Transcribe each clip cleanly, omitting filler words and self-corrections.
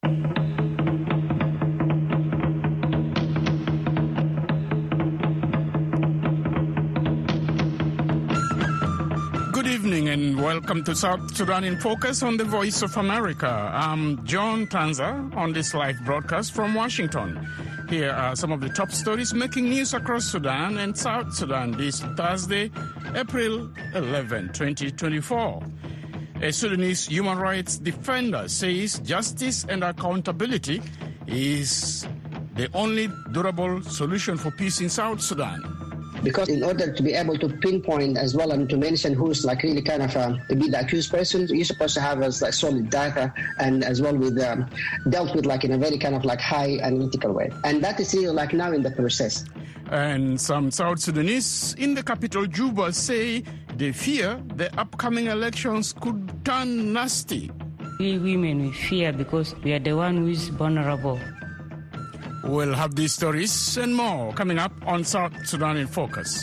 Good evening and welcome to South Sudan in Focus on the Voice of America. I'm John Tanza on this live broadcast from Washington. Here are some of the top stories making news across Sudan and South Sudan this Thursday, April 11, 2024. A Sudanese human rights defender says justice and accountability is the only durable solution for peace in South Sudan. Because in order to be able to pinpoint as well and to mention who's like really kind of to be the accused person, you're supposed to have like solid data and as well with dealt with like in a very kind of like high analytical way. And that is really like now in the process. And some South Sudanese in the capital Juba say they fear the upcoming elections could turn nasty. We women, we fear because we are the one who is vulnerable. We'll have these stories and more coming up on South Sudan in Focus.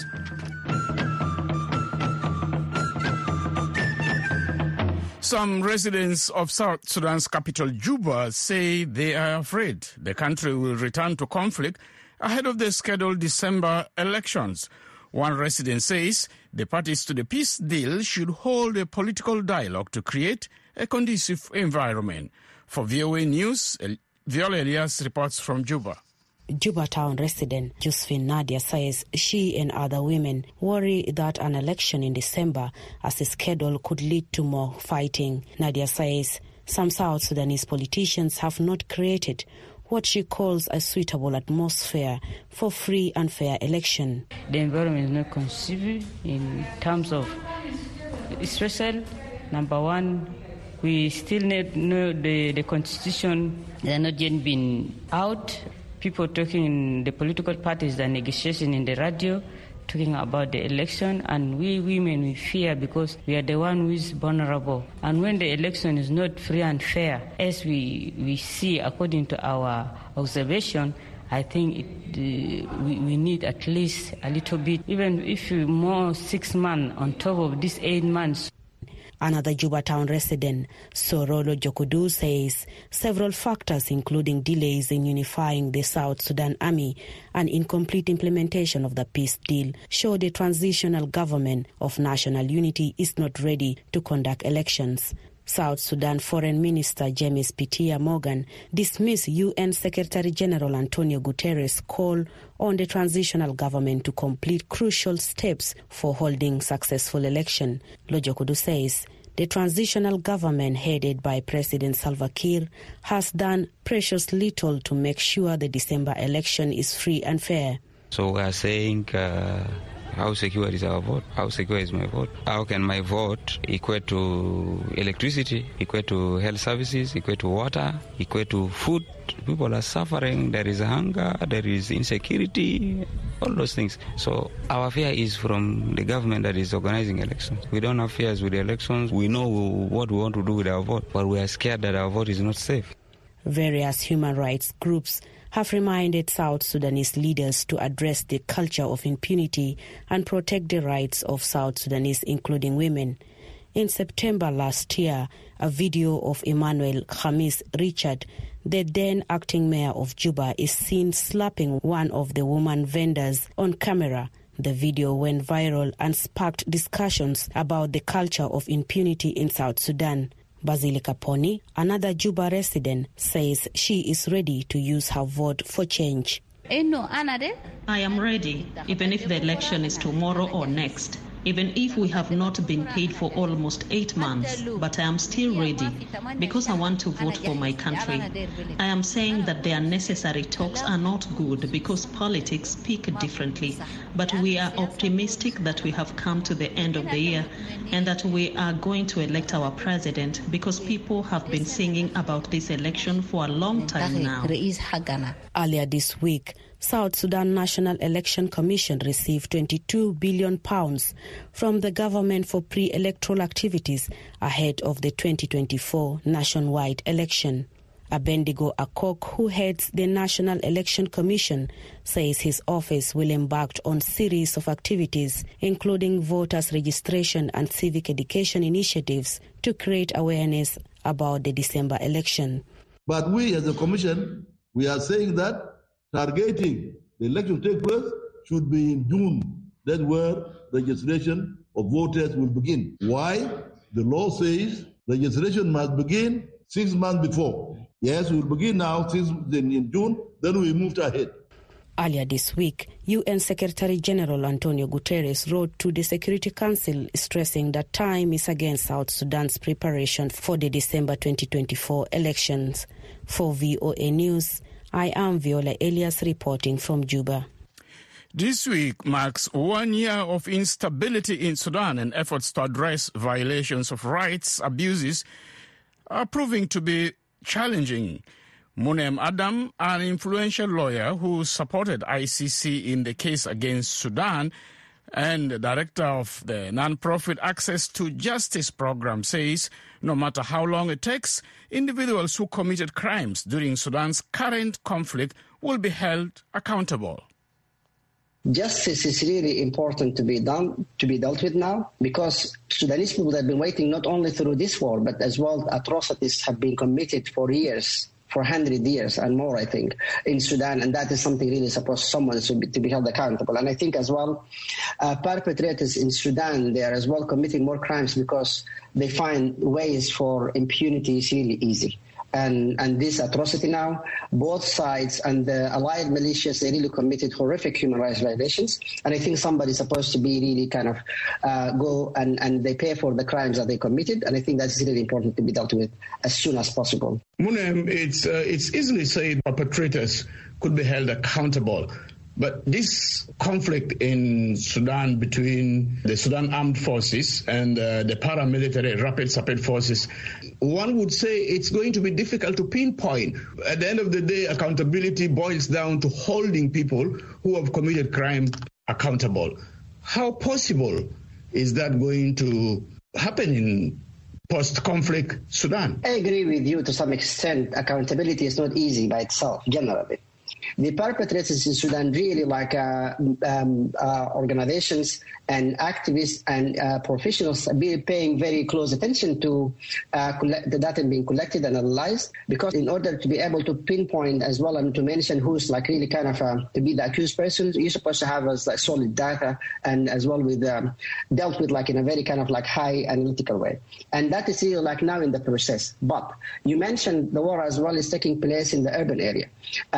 Some residents of South Sudan's capital, Juba, say they are afraid the country will return to conflict ahead of the scheduled December elections. One resident says the parties to the peace deal should hold a political dialogue to create a conducive environment. For VOA News, Viola Elias reports from Juba. Juba town resident Josephine Nadia says she and other women worry that an election in December as a schedule could lead to more fighting. Nadia says some South Sudanese politicians have not created what she calls a suitable atmosphere for free and fair election. The environment is not conducive in terms of special. Number one, we still need know the constitution. They are not yet been out. People talking in the political parties, the negotiation in the radio, talking about the election, and we women, we fear because we are the one who is vulnerable. And when the election is not free and fair, as we see according to our observation, I think we need at least a little bit, even if more 6 months on top of these 8 months. Another Juba town resident, Sorolo Jokudu, says several factors, including delays in unifying the South Sudan army and incomplete implementation of the peace deal, show the transitional government of national unity is not ready to conduct elections. South Sudan Foreign Minister James Pitia Morgan dismissed UN Secretary General Antonio Guterres' call on the transitional government to complete crucial steps for holding successful election. Lojokudu says the transitional government headed by President Salva Kiir has done precious little to make sure the December election is free and fair. So we are saying how secure is our vote? How secure is my vote? How can my vote equate to electricity, equate to health services, equate to water, equate to food? People are suffering. There is hunger, there is insecurity, all those things. So our fear is from the government that is organizing elections. We don't have fears with the elections. We know what we want to do with our vote, but we are scared that our vote is not safe. Various human rights groups have reminded South Sudanese leaders to address the culture of impunity and protect the rights of South Sudanese, including women. In September last year, a video of Emmanuel Khamis Richard, the then acting mayor of Juba, is seen slapping one of the woman vendors on camera. The video went viral and sparked discussions about the culture of impunity in South Sudan. Basilika Poni, another Juba resident, says she is ready to use her vote for change. I am ready, even if the election is tomorrow or next. Even if we have not been paid for almost 8 months, but I am still ready because I want to vote for my country. I am saying that the unnecessary talks are not good because politics speak differently, but we are optimistic that we have come to the end of the year and that we are going to elect our president because people have been singing about this election for a long time now. Earlier this week, South Sudan National Election Commission received £22 billion from the government for pre-electoral activities ahead of the 2024 nationwide election. Abendigo Akok, who heads the National Election Commission, says his office will embark on a series of activities, including voters' registration and civic education initiatives to create awareness about the December election. But we as a commission, we are saying that targeting the election to take place should be in June. That's where registration of voters will begin. Why? The law says registration must begin 6 months before. Yes, we will begin now in June, then we moved ahead. Earlier this week, UN Secretary General Antonio Guterres wrote to the Security Council stressing that time is against South Sudan's preparation for the December 2024 elections. For VOA News, I am Viola Elias reporting from Juba. This week marks 1 year of instability in Sudan, and efforts to address violations of rights abuses are proving to be challenging. Munem Adam, an influential lawyer who supported ICC in the case against Sudan and the director of the non-profit Access to Justice program, says no matter how long it takes, individuals who committed crimes during Sudan's current conflict will be held accountable. Justice is really important to be dealt with now, because Sudanese people have been waiting not only through this war, but as well atrocities have been committed for years, for 100 years and more, I think, in Sudan, and that is something really supposed someone to be held accountable. And I think as well, perpetrators in Sudan, they are as well committing more crimes because they find ways for impunity is really easy. And this atrocity now, both sides and the allied militias, they really committed horrific human rights violations. And I think somebody's supposed to be really kind of go and they pay for the crimes that they committed. And I think that's really important to be dealt with as soon as possible. Munem, it's easily said perpetrators could be held accountable. But this conflict in Sudan between the Sudan Armed Forces and the paramilitary Rapid Support Forces, one would say it's going to be difficult to pinpoint. At the end of the day, accountability boils down to holding people who have committed crime accountable. How possible is that going to happen in post-conflict Sudan? I agree with you to some extent. Accountability is not easy by itself, generally. The perpetrators in Sudan really like organizations and activists and professionals be paying very close attention to the data being collected and analyzed, because in order to be able to pinpoint as well and to mention who's like really kind of to be the accused person, you're supposed to have like solid data and as well with dealt with like in a very kind of like high analytical way. And that is really like now in the process. But you mentioned the war as well is taking place in the urban area.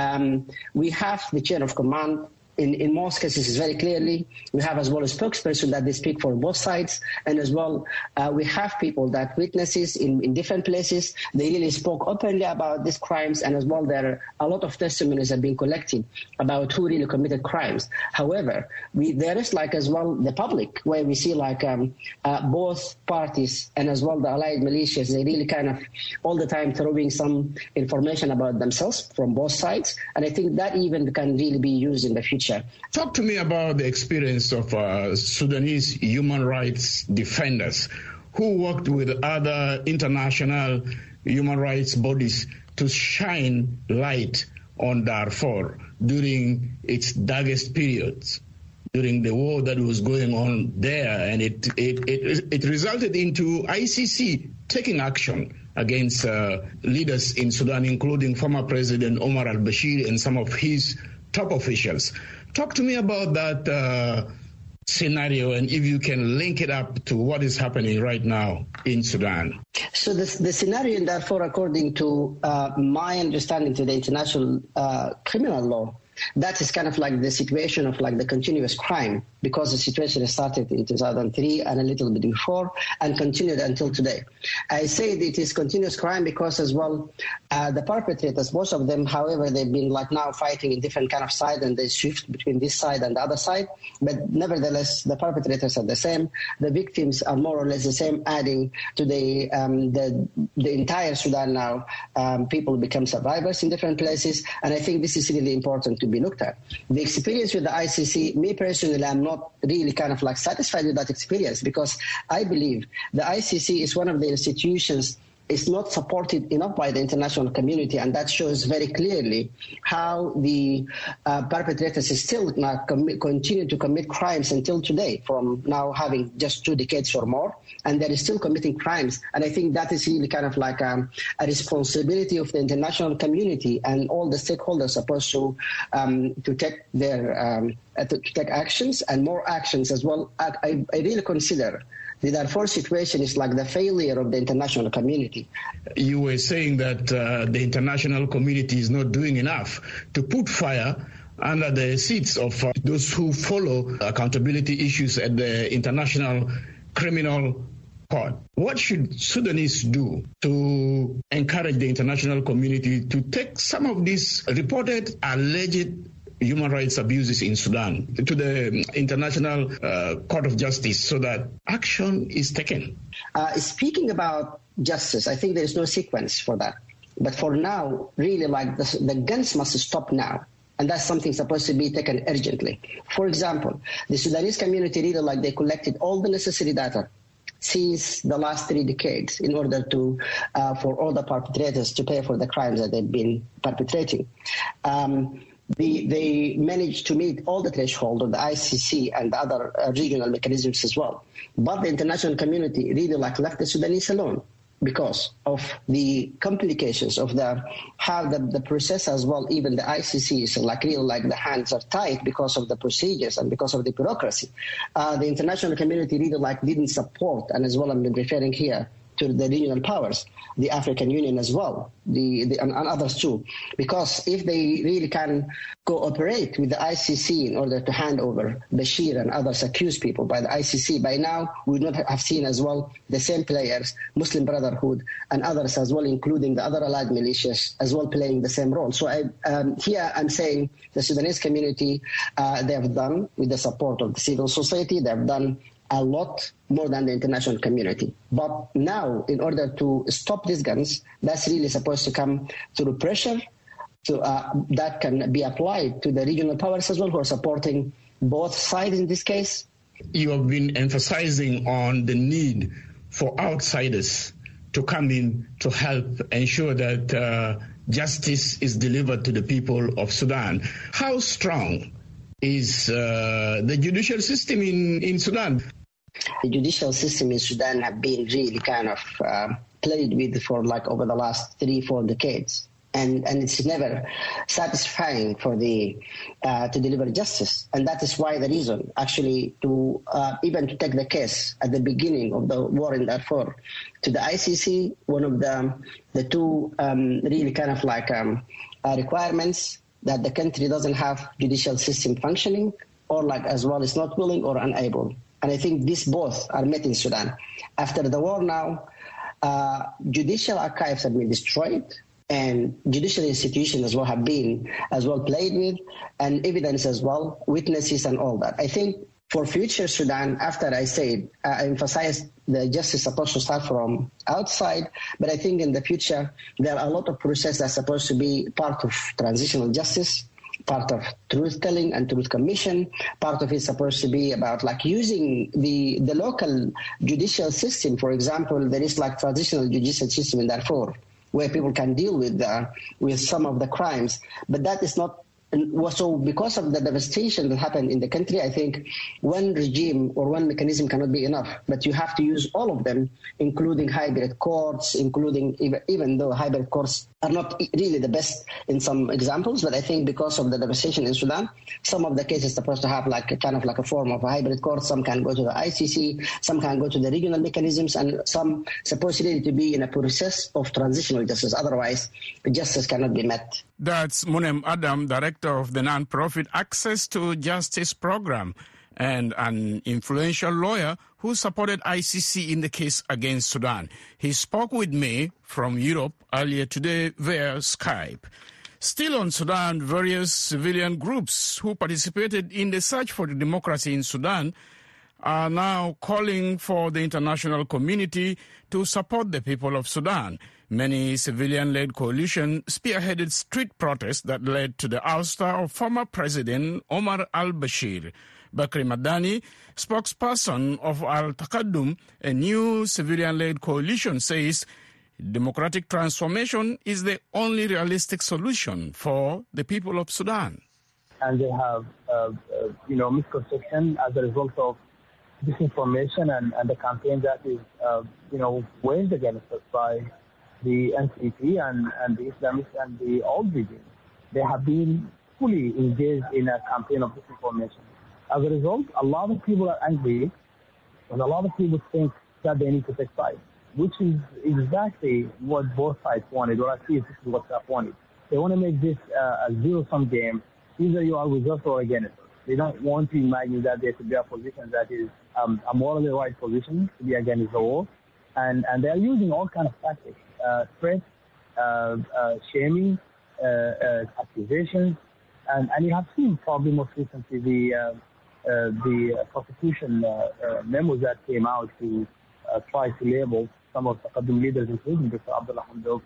We have the chain of command. In most cases, very clearly, we have as well a spokesperson that they speak for both sides, and as well we have people that witnesses in different places. They really spoke openly about these crimes, and as well there are a lot of testimonies have been collected about who really committed crimes. However, there is like as well the public, where we see like both parties and as well the allied militias, they really kind of all the time throwing some information about themselves from both sides, and I think that even can really be used in the future. Talk to me about the experience of Sudanese human rights defenders who worked with other international human rights bodies to shine light on Darfur during its darkest periods, during the war that was going on there. And it resulted into ICC taking action against leaders in Sudan, including former President Omar al-Bashir and some of his top officials. Talk to me about that scenario, and if you can link it up to what is happening right now in Sudan. So the scenario in Darfur, according to my understanding to the international criminal law, that is kind of like the situation of like the continuous crime, because the situation started in 2003 and a little bit before and continued until today. I say it is continuous crime because as well the perpetrators, most of them, however, they've been like now fighting in different kind of side, and they shift between this side and the other side. But nevertheless, the perpetrators are the same. The victims are more or less the same, adding to the entire Sudan now. People become survivors in different places. And I think this is really important to be looked at. The experience with the ICC, me personally, I'm not really kind of like satisfied with that experience, because I believe the ICC is one of the institutions is not supported enough by the international community, and that shows very clearly how the perpetrators still continue to commit crimes until today, from now having just 2 decades or more, and they're still committing crimes. And I think that is really kind of like a responsibility of the international community and all the stakeholders supposed to take their to take actions and more actions as well. I really consider the Darfur situation is like the failure of the international community. You were saying that the international community is not doing enough to put fire under the seats of those who follow accountability issues at the International Criminal Court. What should Sudanese do to encourage the international community to take some of these reported alleged human rights abuses in Sudan to the International Court of Justice so that action is taken? Speaking about justice, I think there is no sequence for that. But for now, really, like the guns must stop now. And that's something supposed to be taken urgently. For example, the Sudanese community really like they collected all the necessary data since the last 3 decades in order to for all the perpetrators to pay for the crimes that they've been perpetrating. They managed to meet all the threshold of the ICC and the other regional mechanisms as well. But the international community really like left the Sudanese alone because of the complications of how the process as well. Even the ICC is like really like the hands are tied because of the procedures and because of the bureaucracy. The international community really like didn't support, and as well I'm referring here to the regional powers, the African Union as well, and others too. Because if they really can cooperate with the ICC in order to hand over Bashir and others accused people by the ICC, by now we would not have seen as well the same players, Muslim Brotherhood and others as well, including the other allied militias as well playing the same role. So here I'm saying the Sudanese community, they have done with the support of the civil society, they have done a lot more than the international community. But now, in order to stop these guns, that's really supposed to come through pressure that can be applied to the regional powers as well, who are supporting both sides in this case. You have been emphasizing on the need for outsiders to come in to help ensure that justice is delivered to the people of Sudan. How strong is the judicial system in Sudan? The judicial system in Sudan have been really kind of played with for like over the last 3-4 decades. And it's never satisfying for to deliver justice. And that is why the reason actually to even to take the case at the beginning of the war in Darfur to the ICC, one of the two really kind of like requirements that the country doesn't have judicial system functioning, or like as well is not willing or unable. And I think these both are met in Sudan. After the war now, judicial archives have been destroyed, and judicial institutions as well have been as well played with, and evidence as well, witnesses and all that. I think for future Sudan, after I said, I emphasized the justice supposed to start from outside, but I think in the future there are a lot of processes that are supposed to be part of transitional justice, part of truth-telling and truth commission. Part of it is supposed to be about like using the local judicial system. For example, there is like traditional judicial system in Darfur where people can deal with some of the crimes, but that is not. So because of the devastation that happened in the country, I think one regime or one mechanism cannot be enough, but you have to use all of them, including hybrid courts, including even though hybrid courts are not really the best in some examples, but I think because of the devastation in Sudan, some of the cases are supposed to have like a kind of like a form of a hybrid court. Some can go to the ICC, some can go to the regional mechanisms, and some supposedly to be in a process of transitional justice. Otherwise, justice cannot be met. That's Munem Adam, director of the non-profit Access to Justice program and an influential lawyer who supported ICC in the case against Sudan. He spoke with me from Europe earlier today via Skype. Still on Sudan, various civilian groups who participated in the search for the democracy in Sudan are now calling for the international community to support the people of Sudan. Many civilian-led coalitions spearheaded street protests that led to the ouster of former President Omar al-Bashir. Bakri Madani, spokesperson of Al-Taqaddum, a new civilian-led coalition, says democratic transformation is the only realistic solution for the people of Sudan. And they have, misconception as a result of disinformation and the campaign that is, waged against us by the NCP and the Islamists and the old regime. They have been fully engaged in a campaign of disinformation. As a result, a lot of people are angry, and a lot of people think that they need to take sides, which is exactly what both sides wanted, or at least this is what Trump wanted. They want to make this a zero-sum game. Either you are with us or against us. They don't want to imagine that there could be a position that is a morally right position to be against the war. And they are using all kinds of tactics, threats, shaming, accusations. And you have seen probably most recently the prosecution memos that came out to try to label some of the Taqaddum leaders, including Dr. Abdullah Hamdok,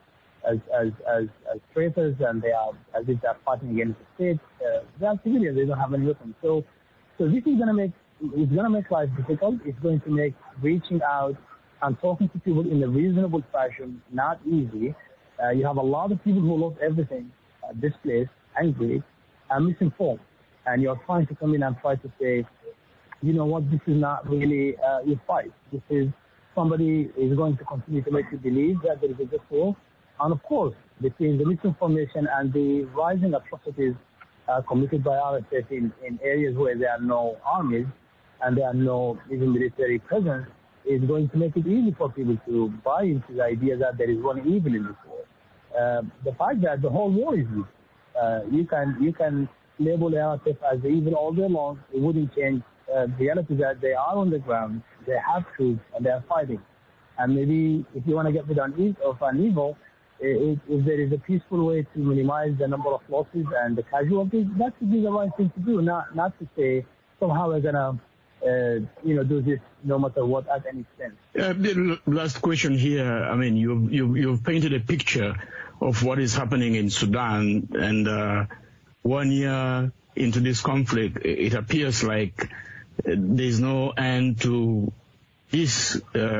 as traitors, and they are as if they are fighting against the state. They are civilians; they don't have any weapons. So this is going to make life difficult. It's going to make reaching out and talking to people in a reasonable fashion not easy. You have a lot of people who lost everything, displaced, angry, and misinformed, and you're trying to come in and try to say, you know what, this is not really your fight. This is somebody is going to continue to make you believe that there is a just war. And of course, between the misinformation and the rising atrocities committed by RSF in areas where there are no armies and there are no even military presence, is going to make it easy for people to buy into the idea that there is one evil in this war. The fact that the whole war is evil. You can label RSF as evil all day long. It wouldn't change the reality that they are on the ground, they have troops, and they are fighting. And maybe if you want to get rid of an evil, if there is a peaceful way to minimize the number of losses and the casualties, that would be the right thing to do, not to say somehow we're going to do this no matter what at any extent. The last question here. I mean, you've painted a picture of what is happening in Sudan, and 1 year into this conflict, it appears like there's no end to this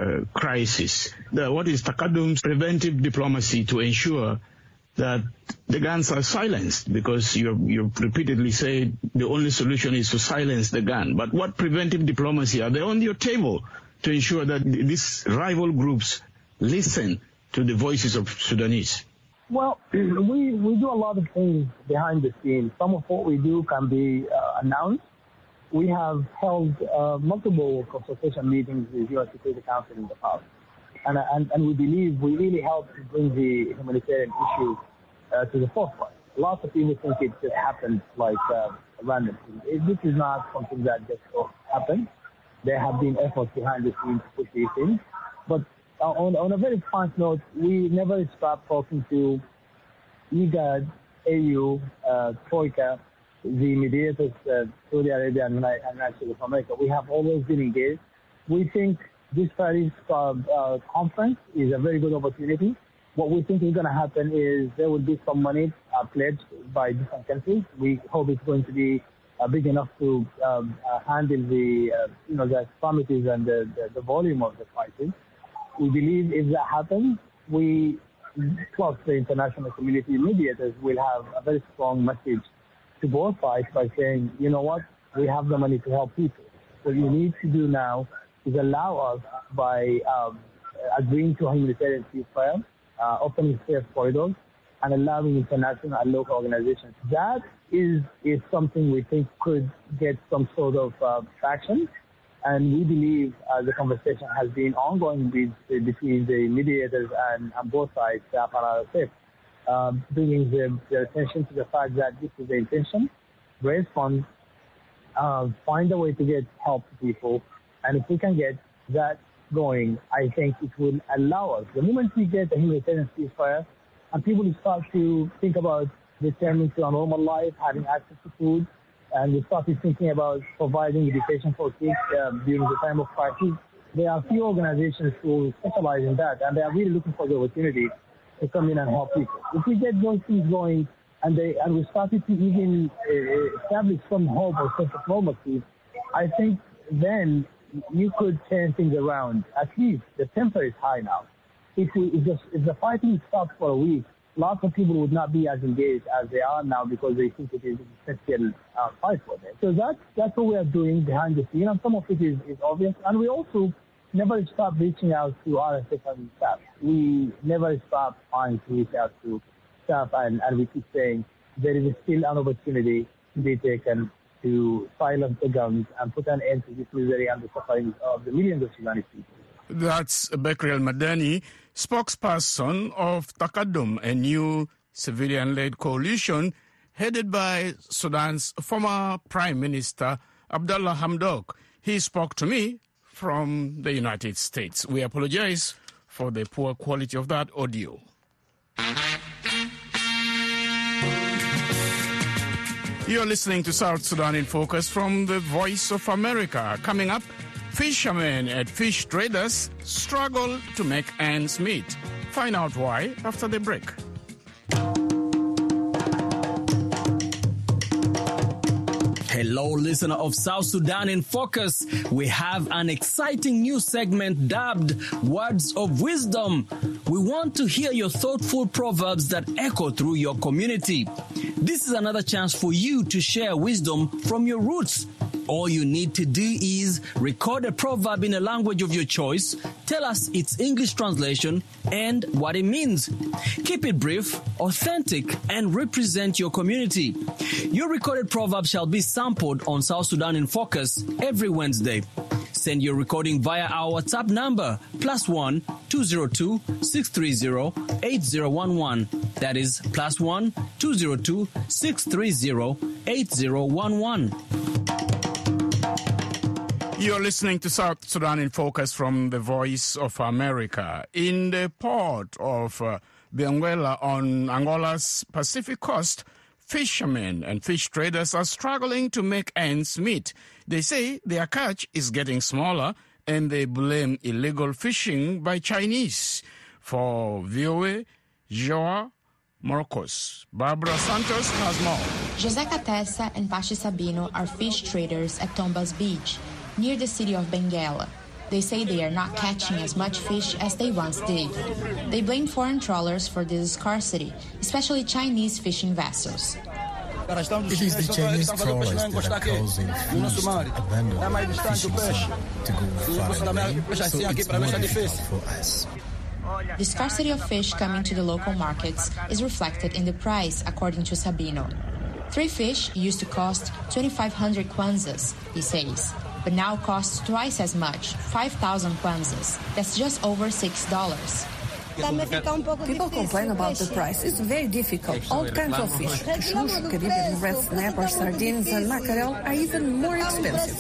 crisis. What is Taqaddum's preventive diplomacy to ensure that the guns are silenced? Because you've repeatedly said the only solution is to silence the gun. But what preventive diplomacy are there on your table to ensure that these rival groups listen to the voices of Sudanese? Well, we do a lot of things behind the scenes. Some of what we do can be announced. We have held multiple consultation meetings with the UN Security Council in the past. And we believe we really help to bring the humanitarian issues to the forefront. Lots of people think it just happened like randomly. This is not something that just happened. There have been efforts behind the scenes to push these things. But on a very frank note, we never stop talking to IGAD, AU, Troika, the mediators, Saudi Arabia and United States of America. We have always been engaged. We think this Paris conference is a very good opportunity. What we think is going to happen is there will be some money pledged by different countries. We hope it's going to be big enough to handle the extremities and the volume of the crisis. We believe if that happens, we, plus the international community mediators, will have a very strong message to both sides by saying, you know what, we have the money to help people. What you need to do now is allow us by agreeing to a humanitarian ceasefire, opening safe corridors, and allowing international and local organizations. That is something we think could get some sort of traction. And we believe the conversation has been ongoing between the mediators and both sides, SAF and RSF, bringing their attention to the fact that this is the intention, raise funds, find a way to get help to people. And if we can get that going, I think it will allow us, the moment we get a humanitarian ceasefire, and people will start to think about returning to a normal life, having access to food, and we started thinking about providing education for kids during the time of crisis. There are a few organizations who specialize in that, and they are really looking for the opportunity to come in and help people. If we get those things going, and we started to even establish some hope or sense of normalcy, I think then you could turn things around. At least the temper is high now. if the fighting stopped for a week, lots of people would not be as engaged as they are now because they think it is an essential fight for them. So that's what we are doing behind the scene, and some of it is obvious. And we also never stop reaching out to RSF and staff. We never stop trying to reach out to staff, and we keep saying there is still an opportunity to be taken to silence the guns and put an end to this misery and the suffering of the millions of Sudanese people. That's Bekri El-Madani, spokesperson of Taqaddum, a new civilian-led coalition headed by Sudan's former Prime Minister Abdallah Hamdok. He spoke to me from the United States. We apologize for the poor quality of that audio. You're listening to South Sudan in Focus from the Voice of America. Coming up, fishermen and fish traders struggle to make ends meet. Find out why after the break. Hello, listener of South Sudan in Focus. We have an exciting new segment dubbed Words of Wisdom. We want to hear your thoughtful proverbs that echo through your community. This is another chance for you to share wisdom from your roots. All you need to do is record a proverb in a language of your choice, tell us its English translation and what it means. Keep it brief, authentic, and represent your community. Your recorded proverb shall be sampled on South Sudan in Focus every Wednesday. Send your recording via our WhatsApp number, +1 202 630 8011. That is +1 202 630 8011. You're listening to South Sudan in Focus from the Voice of America. In the port of Benguela on Angola's Pacific coast, fishermen and fish traders are struggling to make ends meet. They say their catch is getting smaller and they blame illegal fishing by Chinese. For VOA, Joa Morocos. Barbara Santos has more. José Catessa and Pachi Sabino are fish traders at Tombas Beach, near the city of Benguela. They say they are not catching as much fish as they once did. They blame foreign trawlers for this scarcity, especially Chinese fishing vessels. It is the Chinese trawlers that are causing fish to abandon the fishing zone to go far away, so it's more difficult for us. The scarcity of fish coming to the local markets is reflected in the price, according to Sabino. 3 fish used to cost 2,500 kwanzas, he says, but now costs twice as much, 5,000 kwanzas. That's just over $6. People complain about the price. It's very difficult. All kinds of fish, shush, Caribbean red snapper, sardines, and mackerel are even more expensive.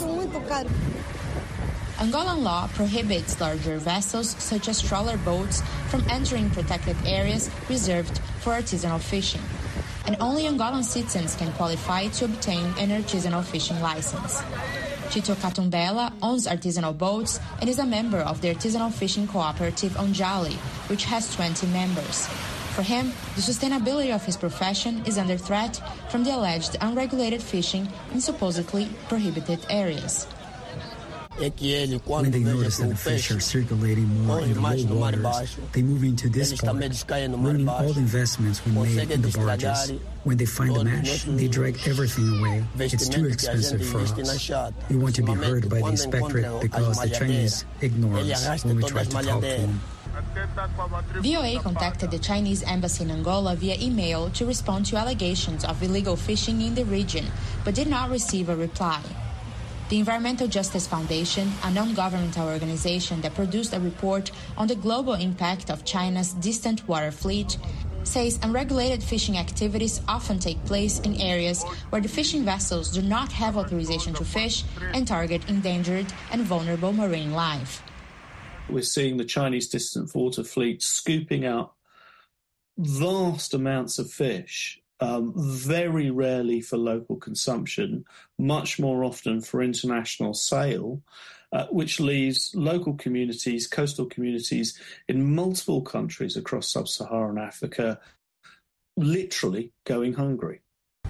Angolan law prohibits larger vessels, such as trawler boats, from entering protected areas reserved for artisanal fishing. And only Angolan citizens can qualify to obtain an artisanal fishing license. Tito Catumbela owns artisanal boats and is a member of the artisanal fishing cooperative Onjali, which has 20 members. For him, the sustainability of his profession is under threat from the alleged unregulated fishing in supposedly prohibited areas. When they notice that the fish are circulating more in the low waters, they move into this part, ruining all the investments we made in the barges. When they find the mesh, they drag everything away. It's too expensive for us. We want to be heard by the inspectorate because the Chinese ignore us when we try to talk to them. VOA contacted the Chinese embassy in Angola via email to respond to allegations of illegal fishing in the region, but did not receive a reply. The Environmental Justice Foundation, a non-governmental organization that produced a report on the global impact of China's distant water fleet, says unregulated fishing activities often take place in areas where the fishing vessels do not have authorization to fish and target endangered and vulnerable marine life. We're seeing the Chinese distant water fleet scooping up vast amounts of fish, very rarely for local consumption, much more often for international sale, which leaves local communities, coastal communities in multiple countries across sub-Saharan Africa literally going hungry.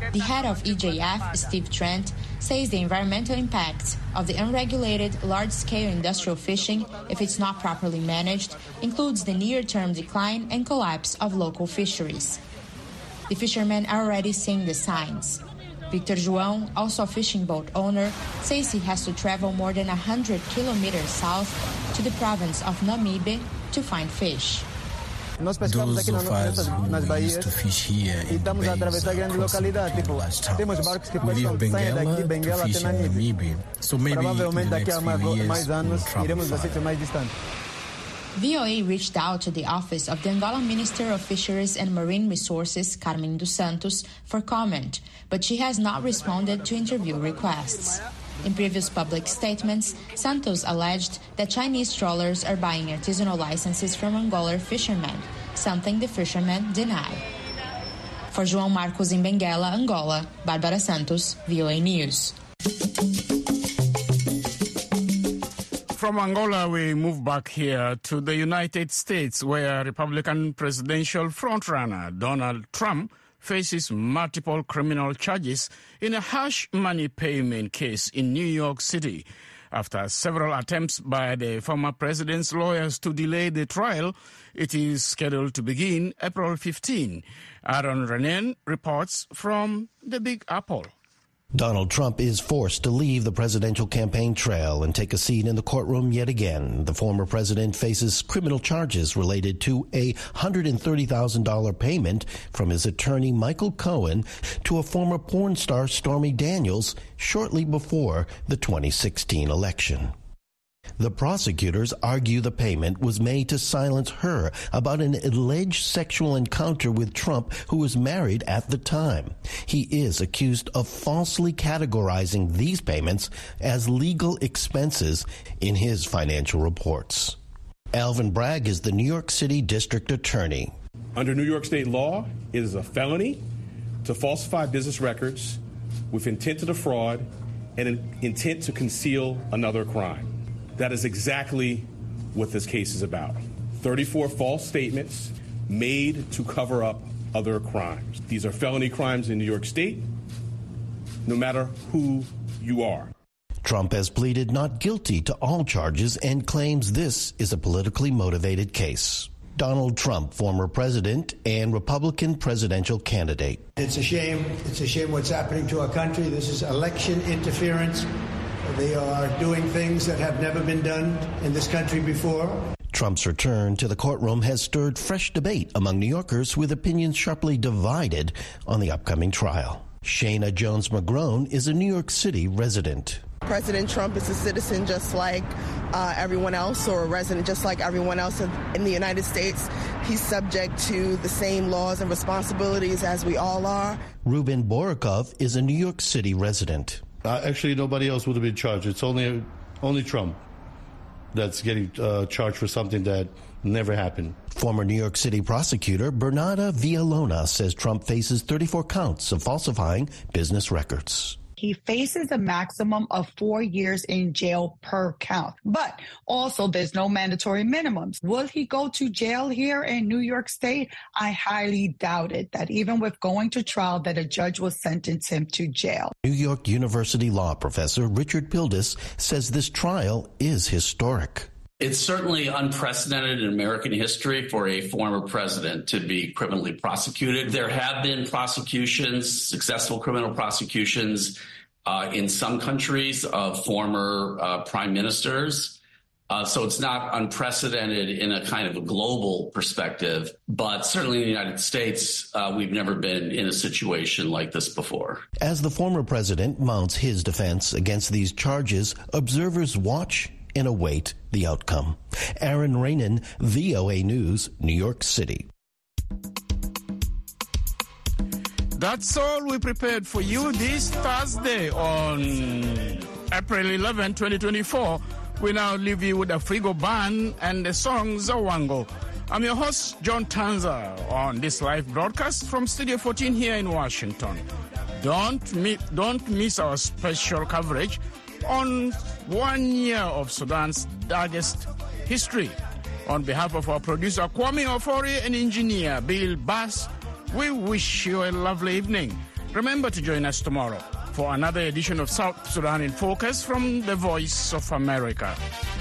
The head of EJF, Steve Trent, says the environmental impact of the unregulated large-scale industrial fishing, if it's not properly managed, includes the near-term decline and collapse of local fisheries. The fishermen are already seeing the signs. Victor João, also a fishing boat owner, says he has to travel more than 100 kilometers south to the province of Namibe to find fish. Those of us who used to fish here in the bays last time. We leave Benguela to fish in Namibia, so maybe in the next few years we'll travel farther. VOA reached out to the office of the Angola Minister of Fisheries and Marine Resources, Carmen dos Santos, for comment, but she has not responded to interview requests. In previous public statements, Santos alleged that Chinese trawlers are buying artisanal licenses from Angola fishermen, something the fishermen deny. For João Marcos in Benguela, Angola, Bárbara Santos, VOA News. From Angola, we move back here to the United States, where Republican presidential frontrunner Donald Trump faces multiple criminal charges in a hush money payment case in New York City. After several attempts by the former president's lawyers to delay the trial, it is scheduled to begin April 15. Aaron Renan reports from the Big Apple. Donald Trump is forced to leave the presidential campaign trail and take a seat in the courtroom yet again. The former president faces criminal charges related to a $130,000 payment from his attorney Michael Cohen to a former porn star Stormy Daniels shortly before the 2016 election. The prosecutors argue the payment was made to silence her about an alleged sexual encounter with Trump, who was married at the time. He is accused of falsely categorizing these payments as legal expenses in his financial reports. Alvin Bragg is the New York City District Attorney. Under New York State law, it is a felony to falsify business records with intent to defraud and an intent to conceal another crime. That is exactly what this case is about. 34 false statements made to cover up other crimes. These are felony crimes in New York State, no matter who you are. Trump has pleaded not guilty to all charges and claims this is a politically motivated case. Donald Trump, former president and Republican presidential candidate. It's a shame. It's a shame what's happening to our country. This is election interference. They are doing things that have never been done in this country before. Trump's return to the courtroom has stirred fresh debate among New Yorkers, with opinions sharply divided on the upcoming trial. Shayna Jones-McGrone is a New York City resident. President Trump is a citizen just like everyone else, or a resident just like everyone else in the United States. He's subject to the same laws and responsibilities as we all are. Ruben Borikov is a New York City resident. Actually, nobody else would have been charged. It's only Trump that's getting charged for something that never happened. Former New York City prosecutor Bernarda Villalona says Trump faces 34 counts of falsifying business records. He faces a maximum of 4 years in jail per count. But also, there's no mandatory minimums. Will he go to jail here in New York State? I highly doubt it, that even with going to trial, that a judge will sentence him to jail. New York University law professor Richard Pildes says this trial is historic. It's certainly unprecedented in American history for a former president to be criminally prosecuted. There have been prosecutions, successful criminal prosecutions in some countries of former prime ministers. So it's not unprecedented in a kind of a global perspective, but certainly in the United States, we've never been in a situation like this before. As the former president mounts his defense against these charges, observers watch and await the outcome. Aaron Renan, VOA News, New York City. That's all we prepared for you this Thursday on April 11, 2024. We now leave you with a Frigo Band and the song Zawango. I'm your host, John Tanza, on this live broadcast from Studio 14 here in Washington. Don't miss our special coverage on 1 year of Sudan's darkest history. On behalf of our producer Kwame Ofori and engineer Bill Bass, we wish you a lovely evening. Remember to join us tomorrow for another edition of South Sudan in Focus from the Voice of America.